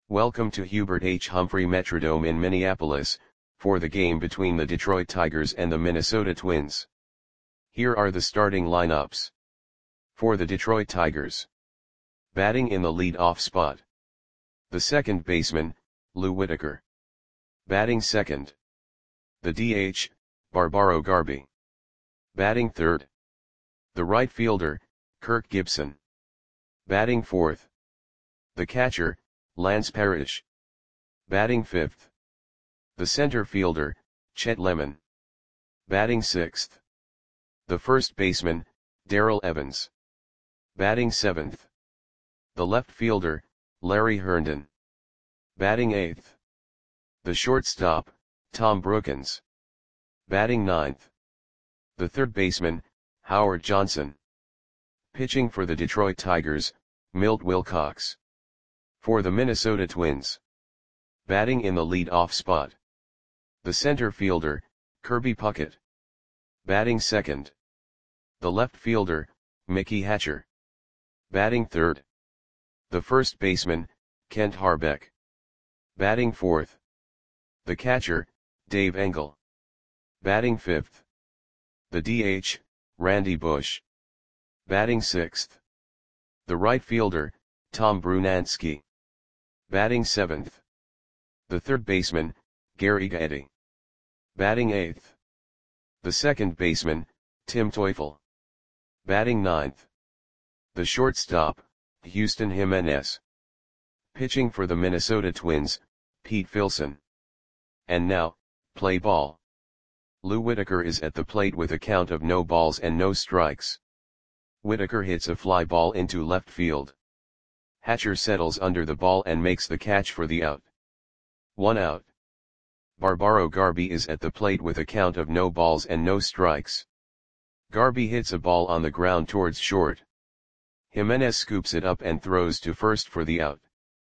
Welcome to Hubert H. Humphrey Metrodome in Minneapolis, for the game between the Detroit Tigers and the Minnesota Twins. Here are the starting lineups. For the Detroit Tigers. Batting in the lead-off spot. The second baseman, Lou Whitaker. Batting second. The DH, Barbaro Garby. Batting third. The right fielder, Kirk Gibson. Batting fourth. The catcher, Lance Parrish. Batting fifth. The center fielder, Chet Lemon. Batting sixth. The first baseman, Darrell Evans. Batting seventh. The left fielder, Larry Herndon. Batting eighth. The shortstop, Tom Brookens. Batting ninth. The third baseman, Howard Johnson. Pitching for the Detroit Tigers, Milt Wilcox. For the Minnesota Twins. Batting in the lead-off spot. The center fielder, Kirby Puckett. Batting second. The left fielder, Mickey Hatcher. Batting third. The first baseman, Kent Harbeck. Batting fourth. The catcher, Dave Engel. Batting fifth. The DH, Randy Bush. Batting sixth. The right fielder, Tom Brunansky. Batting seventh. The third baseman, Gary Gaetti. Batting eighth. The second baseman, Tim Teufel. Batting ninth. The shortstop, Houston Jimenez. Pitching for the Minnesota Twins, Pete Filson. And now, play ball. Lou Whitaker is at the plate with a count of no balls and no strikes. Whitaker hits a fly ball into left field. Hatcher settles under the ball and makes the catch for the out. 1 out. Barbaro Garby is at the plate with a count of no balls and no strikes. Garby hits a ball on the ground towards short. Jimenez scoops it up and throws to first for the out.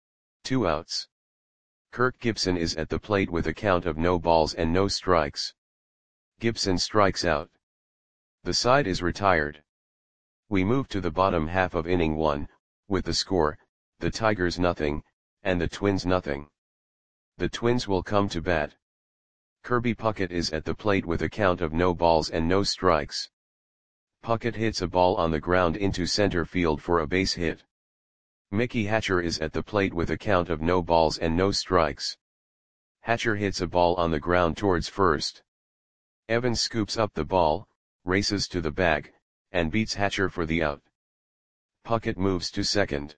2 outs. Kirk Gibson is at the plate with a count of no balls and no strikes. Gibson strikes out. The side is retired. We move to the bottom half of inning 1, with the score, the Tigers nothing, and the Twins nothing. The Twins will come to bat. Kirby Puckett is at the plate with a count of no balls and no strikes. Puckett hits a ball on the ground into center field for a base hit. Mickey Hatcher is at the plate with a count of no balls and no strikes. Hatcher hits a ball on the ground towards first. Evans scoops up the ball, races to the bag, and beats Hatcher for the out. Puckett moves to second.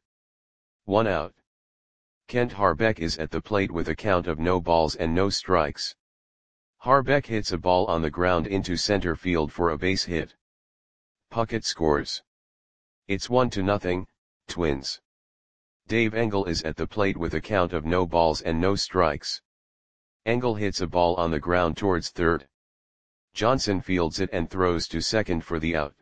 1 out. Kent Harbeck is at the plate with a count of no balls and no strikes. Harbeck hits a ball on the ground into center field for a base hit. Puckett scores. It's 1-0, Twins. Dave Engel is at the plate with a count of no balls and no strikes. Engel hits a ball on the ground towards third. Johnson fields it and throws to second for the out.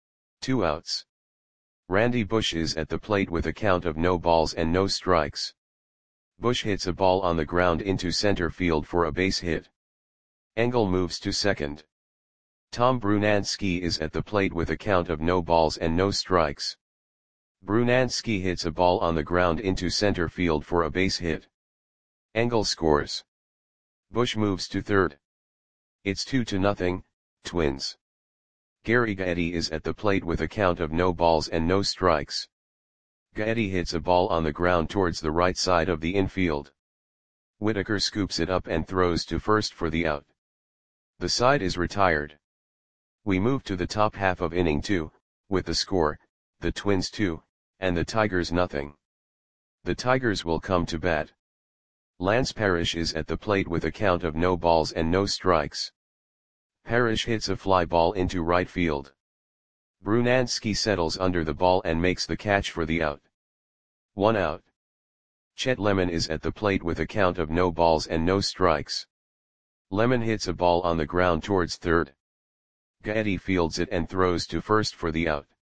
2 outs. Randy Bush is at the plate with a count of no balls and no strikes. Bush hits a ball on the ground into center field for a base hit. Engel moves to second. Tom Brunansky is at the plate with a count of no balls and no strikes. Brunansky hits a ball on the ground into center field for a base hit. Engel scores. Bush moves to third. It's 2-0, Twins. Gary Gaetti is at the plate with a count of no balls and no strikes. Gaetti hits a ball on the ground towards the right side of the infield. Whitaker scoops it up and throws to first for the out. The side is retired. We move to the top half of inning 2, with the score, the Twins 2, and the Tigers nothing. The Tigers will come to bat. Lance Parrish is at the plate with a count of no balls and no strikes. Parrish hits a fly ball into right field. Brunansky settles under the ball and makes the catch for the out. 1 out. Chet Lemon is at the plate with a count of no balls and no strikes. Lemon hits a ball on the ground towards third. Gaetti fields it and throws to first for the out.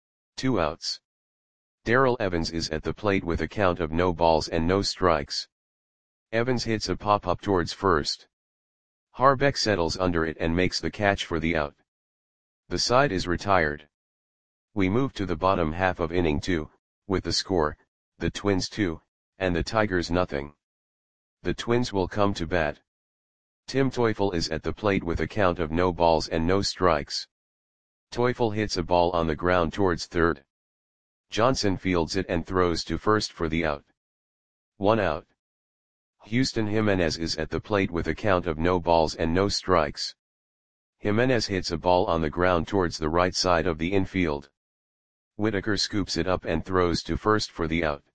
2 outs. Darrell Evans is at the plate with a count of no balls and no strikes. Evans hits a pop-up towards first. Harbeck settles under it and makes the catch for the out. The side is retired. We move to the bottom half of inning 2, with the score, the Twins 2, and the Tigers nothing. The Twins will come to bat. Tim Teufel is at the plate with a count of no balls and no strikes. Teufel hits a ball on the ground towards third. Johnson fields it and throws to first for the out. 1 out. Houston Jimenez is at the plate with a count of no balls and no strikes. Jimenez hits a ball on the ground towards the right side of the infield. Whitaker scoops it up and throws to first for the out.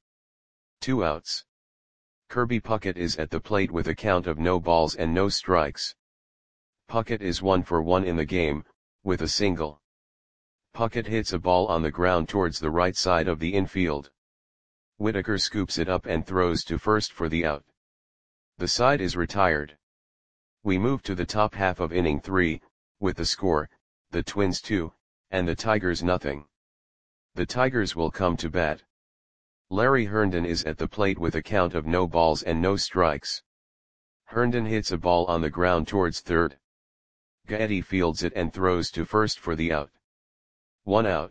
2 outs. Kirby Puckett is at the plate with a count of no balls and no strikes. Puckett is 1 for 1 in the game, with a single. Puckett hits a ball on the ground towards the right side of the infield. Whitaker scoops it up and throws to first for the out. The side is retired. We move to the top half of inning 3, with the score, the Twins 2, and the Tigers nothing. The Tigers will come to bat. Larry Herndon is at the plate with a count of no balls and no strikes. Herndon hits a ball on the ground towards third. Gaetti fields it and throws to first for the out. 1 out.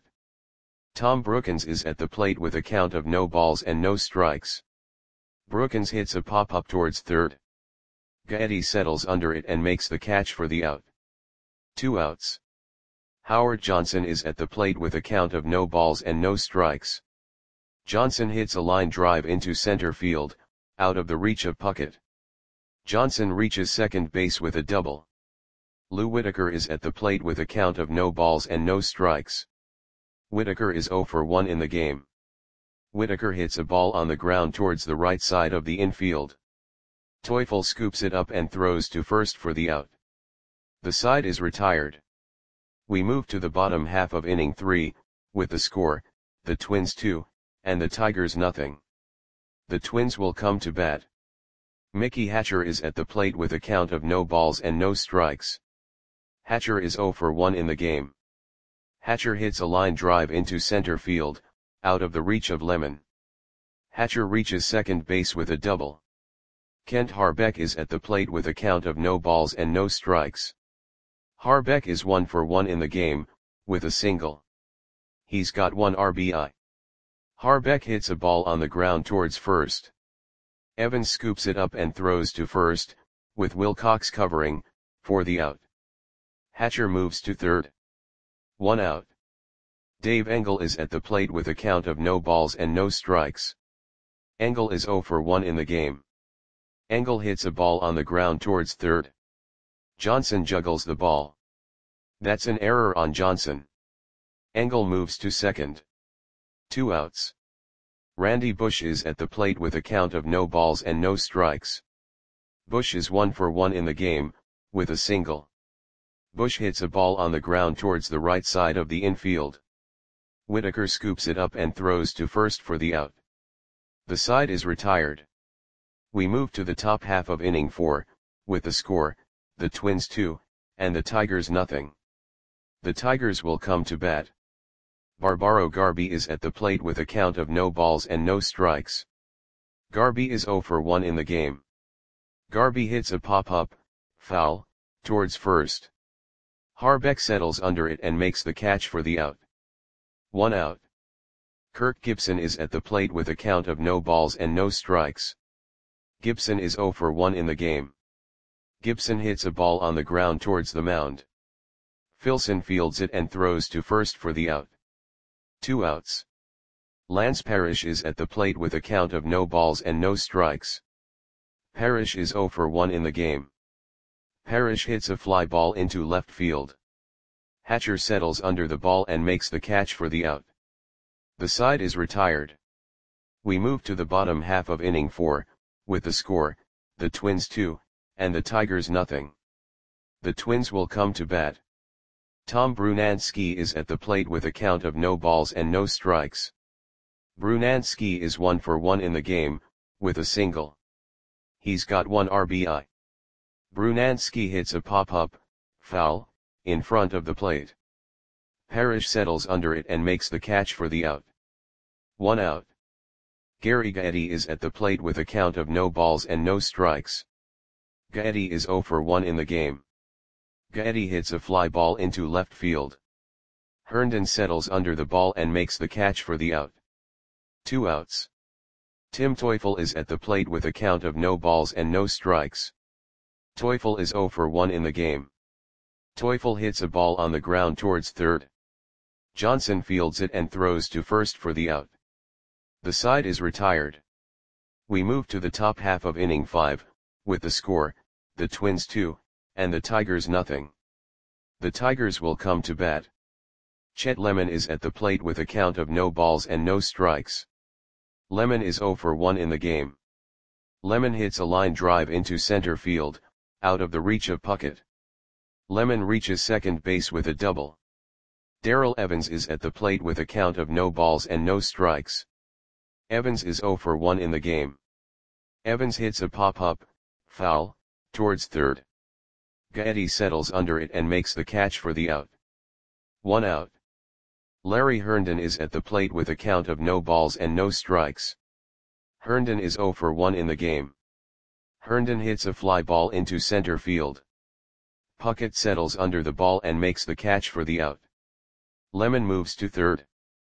Tom Brookins is at the plate with a count of no balls and no strikes. Brookins hits a pop-up towards third. Gaetti settles under it and makes the catch for the out. 2 outs. Howard Johnson is at the plate with a count of no balls and no strikes. Johnson hits a line drive into center field, out of the reach of Puckett. Johnson reaches second base with a double. Lou Whitaker is at the plate with a count of no balls and no strikes. Whitaker is 0 for 1 in the game. Whitaker hits a ball on the ground towards the right side of the infield. Teufel scoops it up and throws to first for the out. The side is retired. We move to the bottom half of inning 3, with the score, the Twins 2, and the Tigers nothing. The Twins will come to bat. Mickey Hatcher is at the plate with a count of no balls and no strikes. Hatcher is 0 for 1 in the game. Hatcher hits a line drive into center field, out of the reach of Lemon. Hatcher reaches second base with a double. Kent Harbeck is at the plate with a count of no balls and no strikes. Harbeck is 1 for 1 in the game, with a single. He's got 1 RBI. Harbeck hits a ball on the ground towards first. Evans scoops it up and throws to first, with Wilcox covering, for the out. Hatcher moves to third. 1 out. Dave Engel is at the plate with a count of no balls and no strikes. Engel is 0 for 1 in the game. Engel hits a ball on the ground towards third. Johnson juggles the ball. That's an error on Johnson. Engel moves to second. 2 outs. Randy Bush is at the plate with a count of no balls and no strikes. Bush is 1 for 1 in the game, with a single. Bush hits a ball on the ground towards the right side of the infield. Whitaker scoops it up and throws to first for the out. The side is retired. We move to the top half of inning 4, with the score, the Twins 2, and the Tigers nothing. The Tigers will come to bat. Barbaro Garby is at the plate with a count of no balls and no strikes. Garby is 0 for 1 in the game. Garby hits a pop-up, foul, towards first. Harbeck settles under it and makes the catch for the out. 1 out. Kirk Gibson is at the plate with a count of no balls and no strikes. Gibson is 0 for 1 in the game. Gibson hits a ball on the ground towards the mound. Filson fields it and throws to first for the out. 2 outs. Lance Parrish is at the plate with a count of no balls and no strikes. Parrish is 0 for 1 in the game. Parrish hits a fly ball into left field. Hatcher settles under the ball and makes the catch for the out. The side is retired. We move to the bottom half of inning 4, with the score, the Twins 2, and the Tigers nothing. The Twins will come to bat. Tom Brunansky is at the plate with a count of no balls and no strikes. Brunansky is 1 for 1 in the game, with a single. He's got 1 RBI. Brunansky hits a pop-up, foul, in front of the plate. Parrish settles under it and makes the catch for the out. 1 out. Gary Gaetti is at the plate with a count of no balls and no strikes. Gaetti is 0 for 1 in the game. Gaetti hits a fly ball into left field. Herndon settles under the ball and makes the catch for the out. 2 outs. Tim Teufel is at the plate with a count of no balls and no strikes. Teufel is 0 for 1 in the game. Teufel hits a ball on the ground towards third. Johnson fields it and throws to first for the out. The side is retired. We move to the top half of inning 5, with the score, the Twins 2, and the Tigers nothing. The Tigers will come to bat. Chet Lemon is at the plate with a count of no balls and no strikes. Lemon is 0 for 1 in the game. Lemon hits a line drive into center field, out of the reach of Puckett. Lemon reaches second base with a double. Darrell Evans is at the plate with a count of no balls and no strikes. Evans is 0 for 1 in the game. Evans hits a pop-up, foul, towards third. Gaetti settles under it and makes the catch for the out. 1 out. Larry Herndon is at the plate with a count of no balls and no strikes. Herndon is 0 for 1 in the game. Herndon hits a fly ball into center field. Puckett settles under the ball and makes the catch for the out. Lemon moves to third.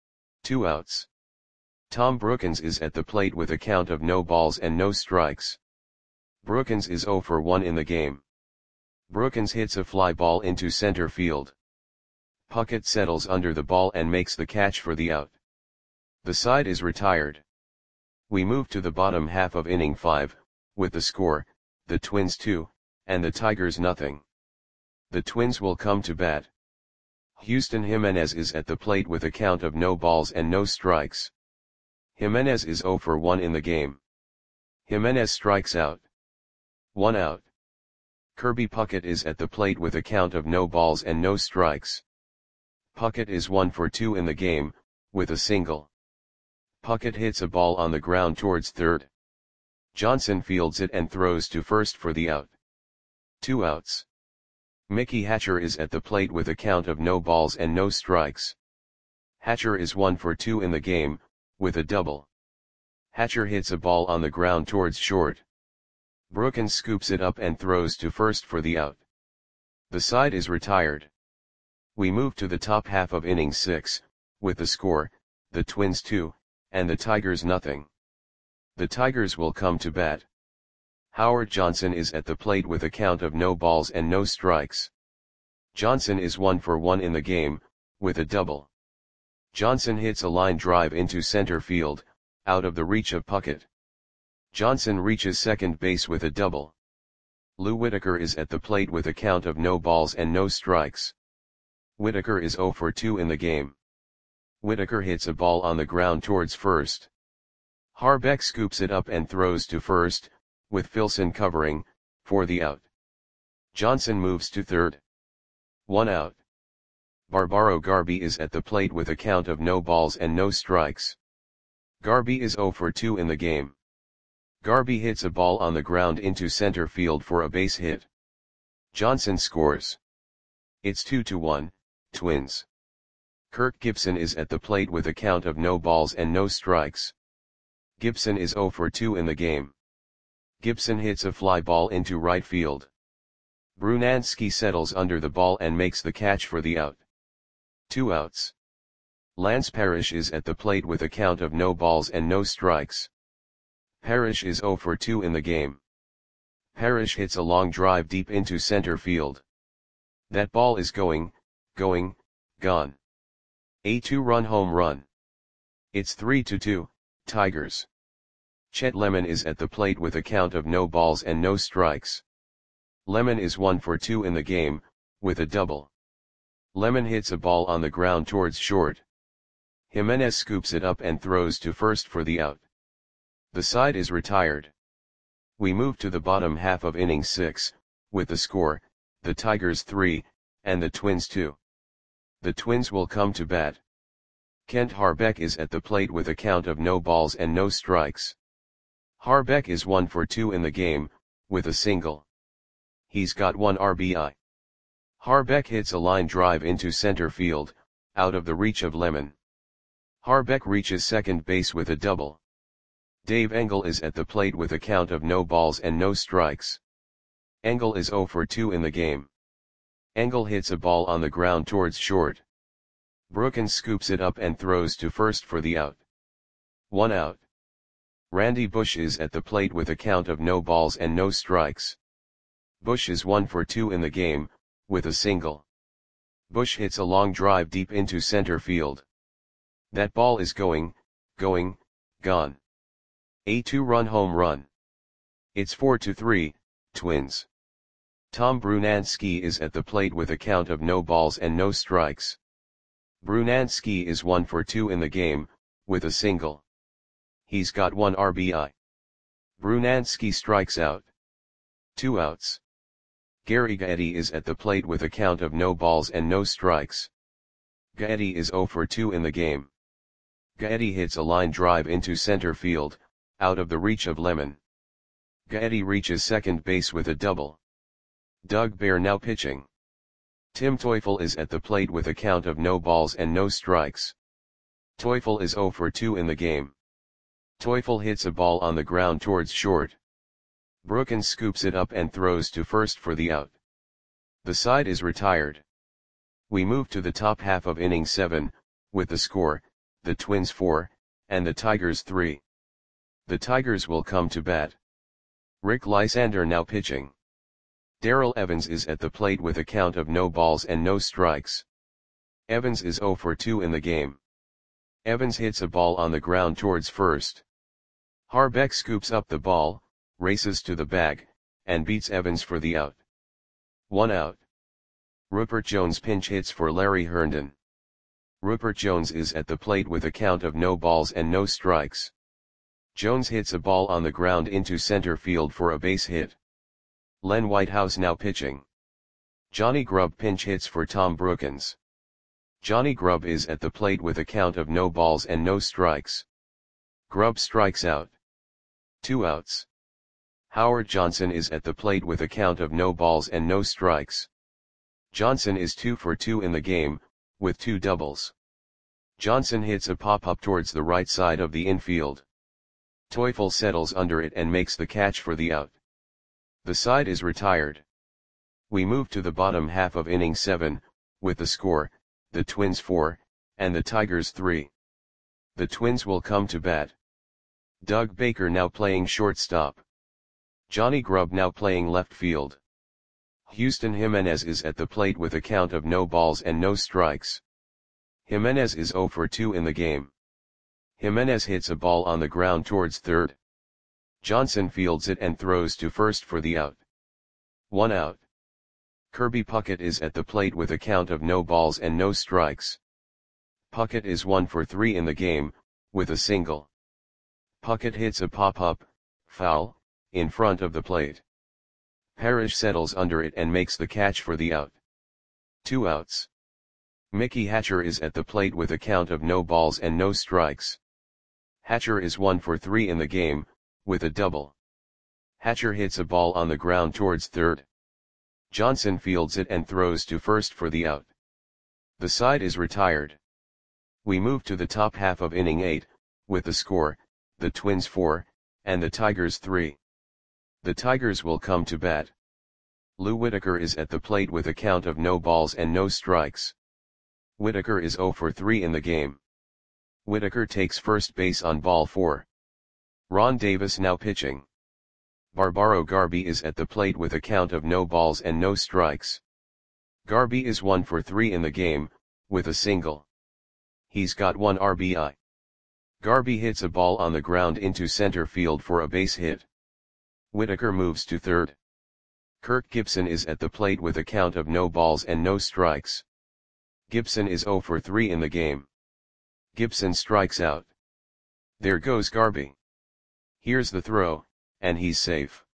2 outs. Tom Brookins is at the plate with a count of no balls and no strikes. Brookins is 0 for 1 in the game. Brookins hits a fly ball into center field. Puckett settles under the ball and makes the catch for the out. The side is retired. We move to the bottom half of inning 5, with the score, the Twins 2, and the Tigers nothing. The Twins will come to bat. Houston Jimenez is at the plate with a count of no balls and no strikes. Jimenez is 0 for 1 in the game. Jimenez strikes out. 1 out. Kirby Puckett is at the plate with a count of no balls and no strikes. Puckett is 1 for 2 in the game, with a single. Puckett hits a ball on the ground towards third. Johnson fields it and throws to first for the out. 2 outs. Mickey Hatcher is at the plate with a count of no balls and no strikes. Hatcher is 1 for 2 in the game, with a double. Hatcher hits a ball on the ground towards short. Brookins scoops it up and throws to first for the out. The side is retired. We move to the top half of inning 6, with the score, the Twins 2, and the Tigers nothing. The Tigers will come to bat. Howard Johnson is at the plate with a count of no balls and no strikes. Johnson is 1 for 1 in the game, with a double. Johnson hits a line drive into center field, out of the reach of Puckett. Johnson reaches second base with a double. Lou Whitaker is at the plate with a count of no balls and no strikes. Whitaker is 0 for 2 in the game. Whitaker hits a ball on the ground towards first. Harbeck scoops it up and throws to first, with Filson covering, for the out. Johnson moves to third. 1 out. Barbaro Garby is at the plate with a count of no balls and no strikes. Garby is 0 for 2 in the game. Garby hits a ball on the ground into center field for a base hit. Johnson scores. It's 2-1, Twins. Kirk Gibson is at the plate with a count of no balls and no strikes. Gibson is 0 for 2 in the game. Gibson hits a fly ball into right field. Brunansky settles under the ball and makes the catch for the out. 2 outs. Lance Parrish is at the plate with a count of no balls and no strikes. Parrish is 0 for 2 in the game. Parrish hits a long drive deep into center field. That ball is gone. A 2-run home run. It's 3-2, Tigers. Chet Lemon is at the plate with a count of no balls and no strikes. Lemon is 1 for 2 in the game, with a double. Lemon hits a ball on the ground towards short. Jimenez scoops it up and throws to first for the out. The side is retired. We move to the bottom half of inning 6, with the score, the Tigers 3, and the Twins 2. The Twins will come to bat. Kent Harbeck is at the plate with a count of no balls and no strikes. Harbeck is 1 for 2 in the game, with a single. He's got 1 RBI. Harbeck hits a line drive into center field, out of the reach of Lemon. Harbeck reaches second base with a double. Dave Engel is at the plate with a count of no balls and no strikes. Engel is 0 for 2 in the game. Engel hits a ball on the ground towards short. Brookins scoops it up and throws to first for the out. 1 out. Randy Bush is at the plate with a count of no balls and no strikes. Bush is 1 for 2 in the game, with a single. Bush hits a long drive deep into center field. That ball is going, gone. A 2-run home run. It's 4-3, Twins. Tom Brunansky is at the plate with a count of no balls and no strikes. Brunansky is 1 for 2 in the game, with a single. He's got 1 RBI. Brunansky strikes out. 2 outs. Gary Gaetti is at the plate with a count of no balls and no strikes. Gaetti is 0 for 2 in the game. Gaetti hits a line drive into center field, out of the reach of Lemon. Gaetti reaches second base with a double. Doug Bear now pitching. Tim Teufel is at the plate with a count of no balls and no strikes. Teufel is 0 for 2 in the game. Teufel hits a ball on the ground towards short. Brookins scoops it up and throws to first for the out. The side is retired. We move to the top half of inning 7, with the score, the Twins 4, and the Tigers 3. The Tigers will come to bat. Rick Lysander now pitching. Darrell Evans is at the plate with a count of no balls and no strikes. Evans is 0 for 2 in the game. Evans hits a ball on the ground towards first. Harbeck scoops up the ball, races to the bag, and beats Evans for the out. 1 out. Rupert Jones pinch hits for Larry Herndon. Rupert Jones is at the plate with a count of no balls and no strikes. Jones hits a ball on the ground into center field for a base hit. Len Whitehouse now pitching. Johnny Grubb pinch hits for Tom Brookins. Johnny Grubb is at the plate with a count of no balls and no strikes. Grubb strikes out. 2 outs. Howard Johnson is at the plate with a count of no balls and no strikes. Johnson is 2 for 2 in the game, with 2 doubles. Johnson hits a pop-up towards the right side of the infield. Teufel settles under it and makes the catch for the out. The side is retired. We move to the bottom half of inning 7, with the score, the Twins 4, and the Tigers 3. The Twins will come to bat. Doug Baker now playing shortstop. Johnny Grubb now playing left field. Houston Jimenez is at the plate with a count of no balls and no strikes. Jimenez is 0 for 2 in the game. Jimenez hits a ball on the ground towards third. Johnson fields it and throws to first for the out. 1 out. Kirby Puckett is at the plate with a count of no balls and no strikes. Puckett is 1 for 3 in the game, with a single. Puckett hits a pop-up, foul, in front of the plate. Parrish settles under it and makes the catch for the out. 2 outs. Mickey Hatcher is at the plate with a count of no balls and no strikes. Hatcher is 1 for 3 in the game, with a double. Hatcher hits a ball on the ground towards third. Johnson fields it and throws to first for the out. The side is retired. We move to the top half of inning 8, with the score, the Twins 4, and the Tigers 3. The Tigers will come to bat. Lou Whitaker is at the plate with a count of no balls and no strikes. Whitaker is 0 for 3 in the game. Whitaker takes first base on ball 4. Ron Davis now pitching. Barbaro Garby is at the plate with a count of no balls and no strikes. Garby is 1 for 3 in the game, with a single. He's got 1 RBI. Garby hits a ball on the ground into center field for a base hit. Whitaker moves to third. Kirk Gibson is at the plate with a count of no balls and no strikes. Gibson is 0 for 3 in the game. Gibson strikes out. There goes Garby. Here's the throw, and he's safe.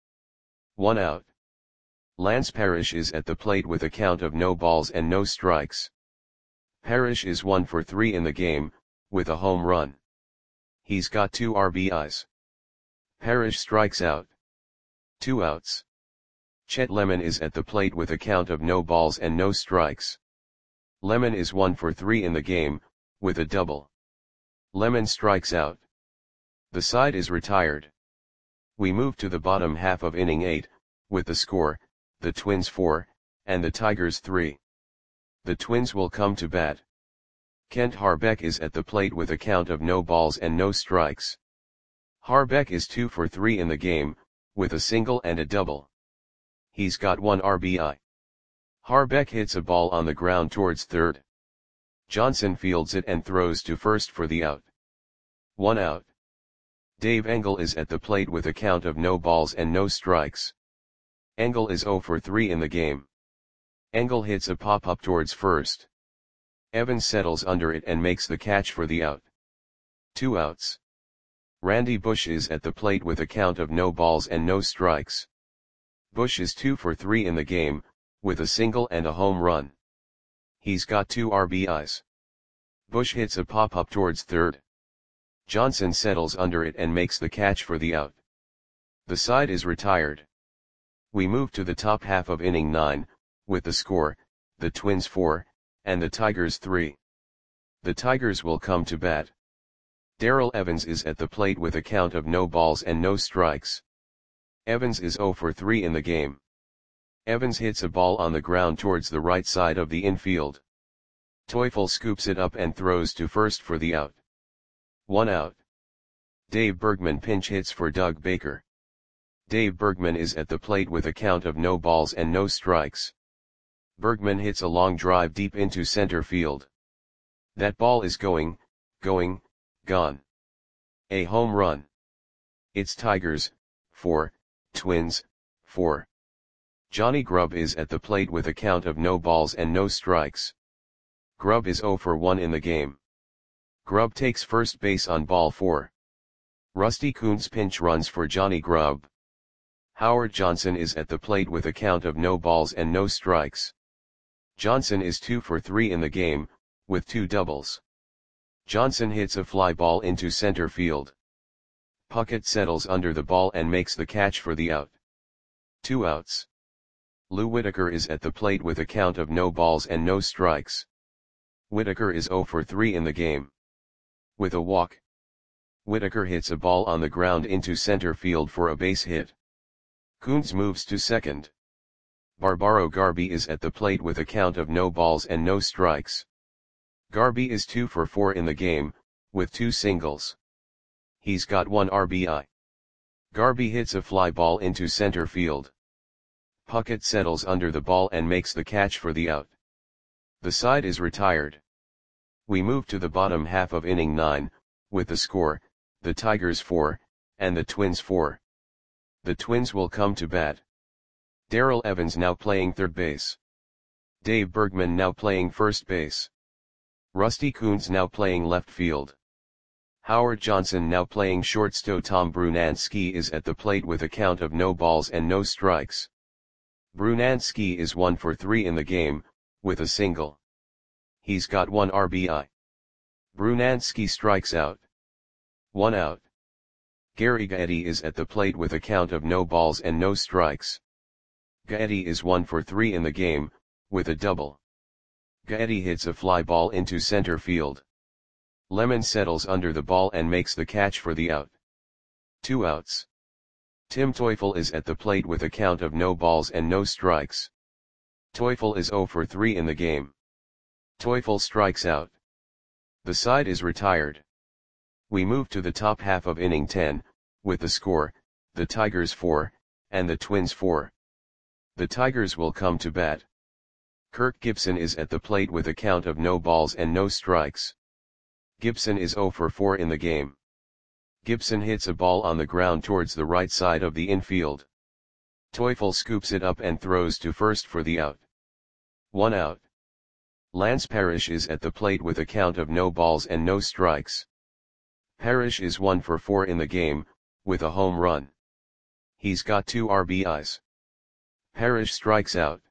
1 out. Lance Parrish is at the plate with a count of no balls and no strikes. Parrish is 1 for 3 in the game, with a home run. He's got 2 RBIs. Parrish strikes out. 2 outs. Chet Lemon is at the plate with a count of no balls and no strikes. Lemon is 1 for 3 in the game, with a double. Lemon strikes out. The side is retired. We move to the bottom half of inning 8, with the score, the Twins 4, and the Tigers 3. The Twins will come to bat. Kent Harbeck is at the plate with a count of no balls and no strikes. Harbeck is 2 for 3 in the game, with a single and a double. He's got 1 RBI. Harbeck hits a ball on the ground towards third. Johnson fields it and throws to first for the out. 1 out. Dave Engel is at the plate with a count of no balls and no strikes. Engel is 0 for 3 in the game. Engel hits a pop-up towards first. Evans settles under it and makes the catch for the out. 2 outs. Randy Bush is at the plate with a count of no balls and no strikes. Bush is 2 for 3 in the game, with a single and a home run. He's got 2 RBIs. Bush hits a pop-up towards third. Johnson settles under it and makes the catch for the out. The side is retired. We move to the top half of inning 9, with the score, the Twins 4, and the Tigers 3. The Tigers will come to bat. Darrell Evans is at the plate with a count of no balls and no strikes. Evans is 0 for 3 in the game. Evans hits a ball on the ground towards the right side of the infield. Teufel scoops it up and throws to first for the out. 1 out. Dave Bergman pinch hits for Doug Baker. Dave Bergman is at the plate with a count of no balls and no strikes. Bergman hits a long drive deep into center field. That ball is going, gone. A home run. It's Tigers, 4, Twins, 4. Johnny Grubb is at the plate with a count of no balls and no strikes. Grubb is 0 for 1 in the game. Grubb takes first base on ball 4. Rusty Kuntz pinch runs for Johnny Grubb. Howard Johnson is at the plate with a count of no balls and no strikes. Johnson is 2 for 3 in the game, with 2 doubles. Johnson hits a fly ball into center field. Puckett settles under the ball and makes the catch for the out. 2 outs. Lou Whitaker is at the plate with a count of no balls and no strikes. Whitaker is 0 for 3 in the game. With a walk. Whitaker hits a ball on the ground into center field for a base hit. Kuntz moves to second. Barbaro Garby is at the plate with a count of no balls and no strikes. Garby is 2 for 4 in the game, with 2 singles. He's got 1 RBI. Garby hits a fly ball into center field. Puckett settles under the ball and makes the catch for the out. The side is retired. We move to the bottom half of inning 9, with the score, the Tigers 4, and the Twins 4. The Twins will come to bat. Darrell Evans now playing third base. Dave Bergman now playing first base. Rusty Kuntz now playing left field. Howard Johnson now playing shortstop. Tom Brunansky is at the plate with a count of no balls and no strikes. Brunansky is 1 for 3 in the game, with a single. He's got 1 RBI. Brunansky strikes out. 1 out. Gary Gaetti is at the plate with a count of no balls and no strikes. Gaetti is 1 for 3 in the game, with a double. Gaetti hits a fly ball into center field. Lemon settles under the ball and makes the catch for the out. 2 outs. Tim Teufel is at the plate with a count of no balls and no strikes. Teufel is 0 for 3 in the game. Teufel strikes out. The side is retired. We move to the top half of inning 10, with the score, the Tigers 4, and the Twins 4. The Tigers will come to bat. Kirk Gibson is at the plate with a count of no balls and no strikes. Gibson is 0 for 4 in the game. Gibson hits a ball on the ground towards the right side of the infield. Teufel scoops it up and throws to first for the out. 1 out. Lance Parrish is at the plate with a count of no balls and no strikes. Parrish is 1 for 4 in the game, with a home run. He's got 2 RBIs. Parrish strikes out.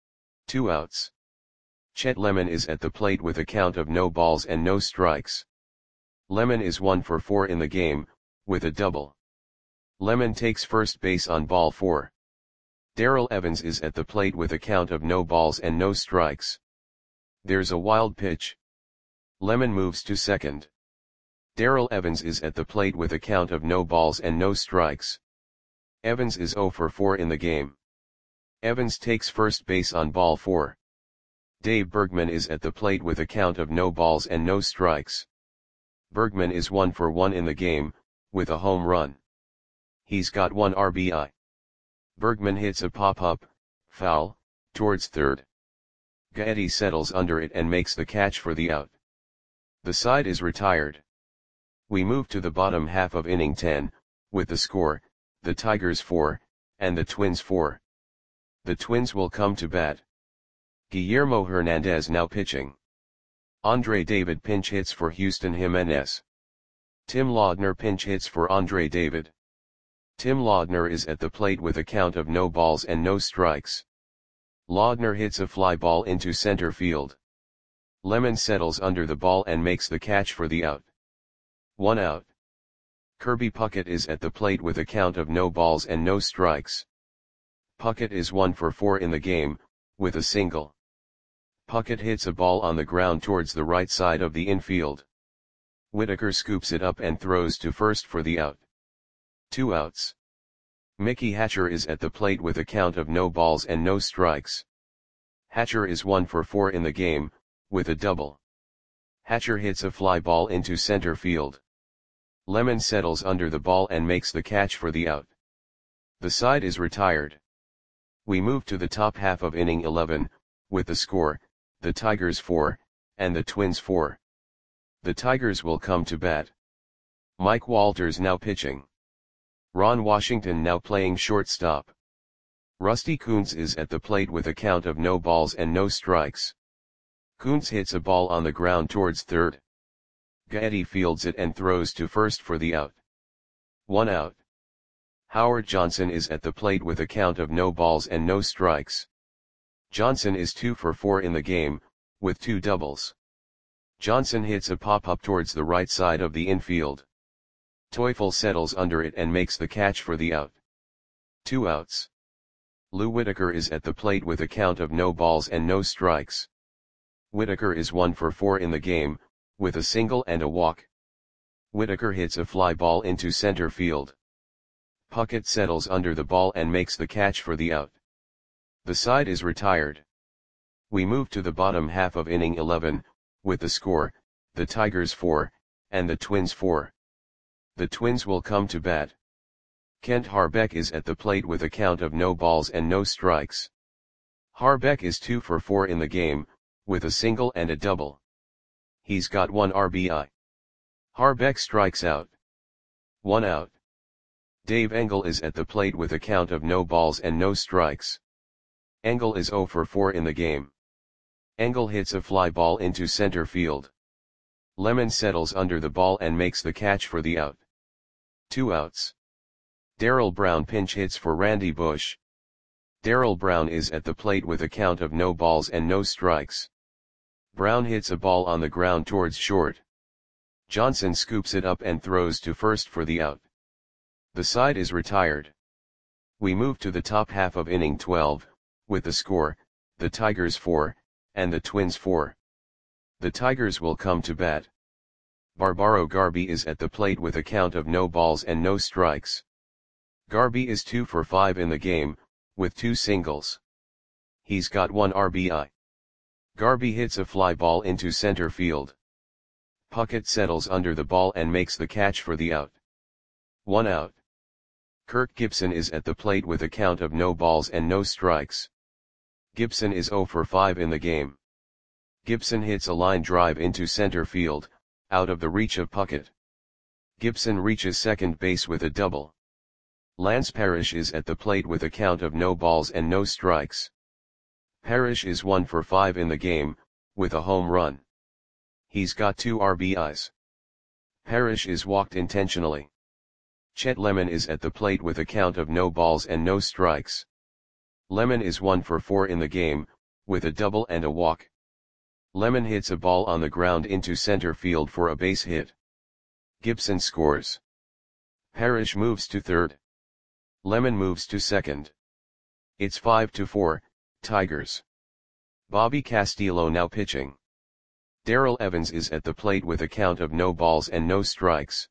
2 outs. Chet Lemon is at the plate with a count of no balls and no strikes. Lemon is 1 for 4 in the game, with a double. Lemon takes first base on ball 4. Darrell Evans is at the plate with a count of no balls and no strikes. There's a wild pitch. Lemon moves to second. Darrell Evans is at the plate with a count of no balls and no strikes. Evans is 0 for 4 in the game. Evans takes first base on ball 4. Dave Bergman is at the plate with a count of no balls and no strikes. Bergman is 1 for 1 in the game, with a home run. He's got 1 RBI. Bergman hits a pop-up, foul, towards third. Gaetti settles under it and makes the catch for the out. The side is retired. We move to the bottom half of inning 10, with the score, the Tigers 4, and the Twins 4. The Twins will come to bat. Guillermo Hernandez now pitching. Andre David pinch hits for Houston Jimenez. Tim Laudner pinch hits for Andre David. Tim Laudner is at the plate with a count of no balls and no strikes. Laudner hits a fly ball into center field. Lemon settles under the ball and makes the catch for the out. 1 out. Kirby Puckett is at the plate with a count of no balls and no strikes. Puckett is 1 for 4 in the game, with a single. Puckett hits a ball on the ground towards the right side of the infield. Whitaker scoops it up and throws to first for the out. 2 outs. Mickey Hatcher is at the plate with a count of no balls and no strikes. Hatcher is 1 for 4 in the game, with a double. Hatcher hits a fly ball into center field. Lemon settles under the ball and makes the catch for the out. The side is retired. We move to the top half of inning 11, with the score, the Tigers 4, and the Twins 4. The Tigers will come to bat. Mike Walters now pitching. Ron Washington now playing shortstop. Rusty Kuntz is at the plate with a count of no balls and no strikes. Kuntz hits a ball on the ground towards third. Gaetti fields it and throws to first for the out. 1 out. Howard Johnson is at the plate with a count of no balls and no strikes. Johnson is 2 for 4 in the game, with 2 doubles. Johnson hits a pop-up towards the right side of the infield. Teufel settles under it and makes the catch for the out. 2 outs. Lou Whitaker is at the plate with a count of no balls and no strikes. Whitaker is 1 for 4 in the game, with a single and a walk. Whitaker hits a fly ball into center field. Puckett settles under the ball and makes the catch for the out. The side is retired. We move to the bottom half of inning 11, with the score, the Tigers 4, and the Twins 4. The Twins will come to bat. Kent Harbeck is at the plate with a count of no balls and no strikes. Harbeck is 2 for 4 in the game, with a single and a double. He's got 1 RBI. Harbeck strikes out. 1 out. Dave Engel is at the plate with a count of no balls and no strikes. Engel is 0 for 4 in the game. Engel hits a fly ball into center field. Lemon settles under the ball and makes the catch for the out. 2 outs. Darrell Brown pinch hits for Randy Bush. Darrell Brown is at the plate with a count of no balls and no strikes. Brown hits a ball on the ground towards short. Johnson scoops it up and throws to first for the out. The side is retired. We move to the top half of inning 12, with the score, the Tigers 4, and the Twins 4. The Tigers will come to bat. Barbaro Garby is at the plate with a count of no balls and no strikes. Garby is 2 for 5 in the game, with 2 singles. He's got 1 RBI. Garby hits a fly ball into center field. Puckett settles under the ball and makes the catch for the out. 1 out. Kirk Gibson is at the plate with a count of no balls and no strikes. Gibson is 0 for 5 in the game. Gibson hits a line drive into center field, out of the reach of Puckett. Gibson reaches second base with a double. Lance Parrish is at the plate with a count of no balls and no strikes. Parrish is 1 for 5 in the game, with a home run. He's got 2 RBIs. Parrish is walked intentionally. Chet Lemon is at the plate with a count of no balls and no strikes. Lemon is 1 for 4 in the game, with a double and a walk. Lemon hits a ball on the ground into center field for a base hit. Gibson scores. Parrish moves to third. Lemon moves to second. It's 5-4, Tigers. Bobby Castillo now pitching. Darrell Evans is at the plate with a count of no balls and no strikes.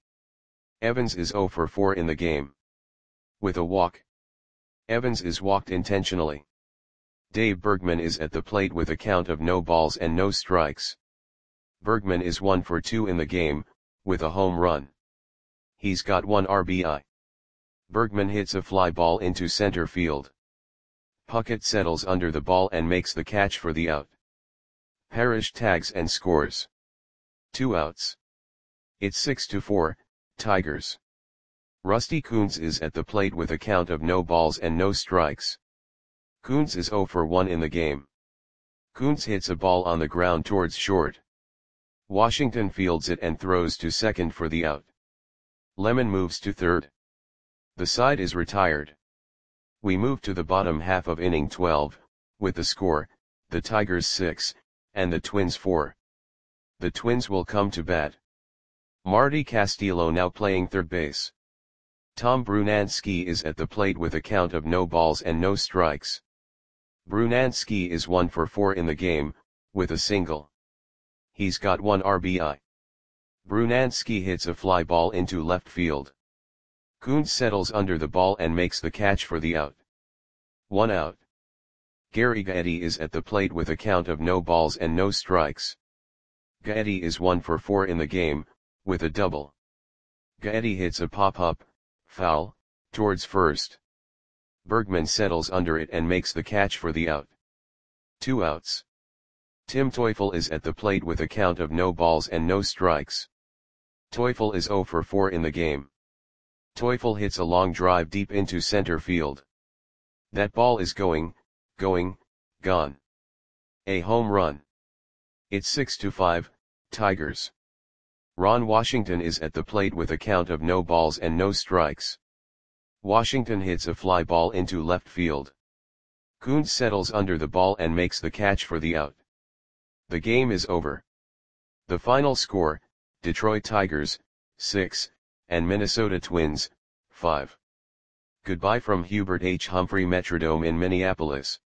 Evans is 0 for 4 in the game. With a walk. Evans is walked intentionally. Dave Bergman is at the plate with a count of no balls and no strikes. Bergman is 1 for 2 in the game, with a home run. He's got 1 RBI. Bergman hits a fly ball into center field. Puckett settles under the ball and makes the catch for the out. Parrish tags and scores. 2 outs. It's 6-4, Tigers. Rusty Kuntz is at the plate with a count of no balls and no strikes. Kuntz is 0 for 1 in the game. Kuntz hits a ball on the ground towards short. Washington fields it and throws to second for the out. Lemon moves to third. The side is retired. We move to the bottom half of inning 12, with the score, the Tigers 6, and the Twins 4. The Twins will come to bat. Marty Castillo now playing third base. Tom Brunansky is at the plate with a count of no balls and no strikes. Brunansky is 1 for 4 in the game, with a single. He's got 1 RBI. Brunansky hits a fly ball into left field. Kuntz settles under the ball and makes the catch for the out. 1 out. Gary Gaetti is at the plate with a count of no balls and no strikes. Gaetti is 1 for 4 in the game, with a double. Gaetti hits a pop-up, foul, towards first. Bergman settles under it and makes the catch for the out. 2 outs. Tim Teufel is at the plate with a count of no balls and no strikes. Teufel is 0 for 4 in the game. Teufel hits a long drive deep into center field. That ball is gone. A home run. It's 6-5, Tigers. Ron Washington is at the plate with a count of no balls and no strikes. Washington hits a fly ball into left field. Kuntz settles under the ball and makes the catch for the out. The game is over. The final score, Detroit Tigers, 6, and Minnesota Twins, 5. Goodbye from Hubert H. Humphrey Metrodome in Minneapolis.